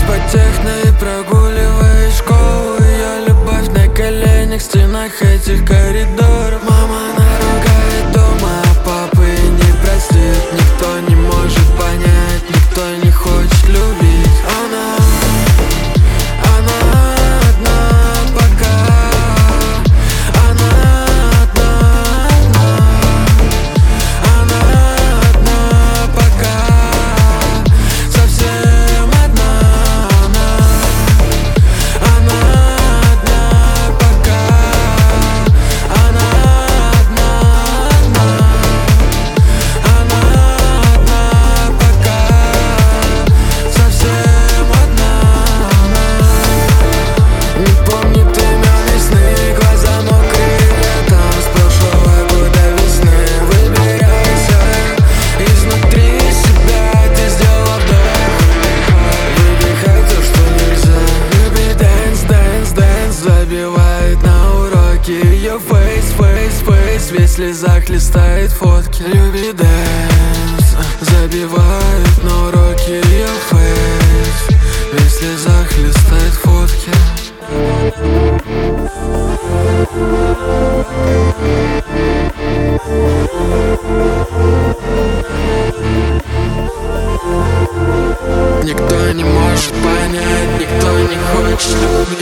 техно и прогуливая школу. Ее любовь на коленях, в стенах этих коридоров. Мама наругает дома, а папы не простит. Никто не может понять, никто не хочет любить. Она одна пока. Она одна. Она одна пока. Совсем одна. Она одна пока. Она одна. Она одна пока. Совсем одна. Не помнит имен и сны, глаза мокрые летом с прошлого года весны. Выбирайся изнутри себя, ты сделала вдох. Выдыхай то, что нельзя. Люби дэнс, дэнс, дэнс, забивает на уроки. Ее фейс, весь в слезах листает фотки. Люби дэнс, забивает на уроки. Ее фейс, весь в слезах листает фотки. Никто не может понять, никто не хочет любить.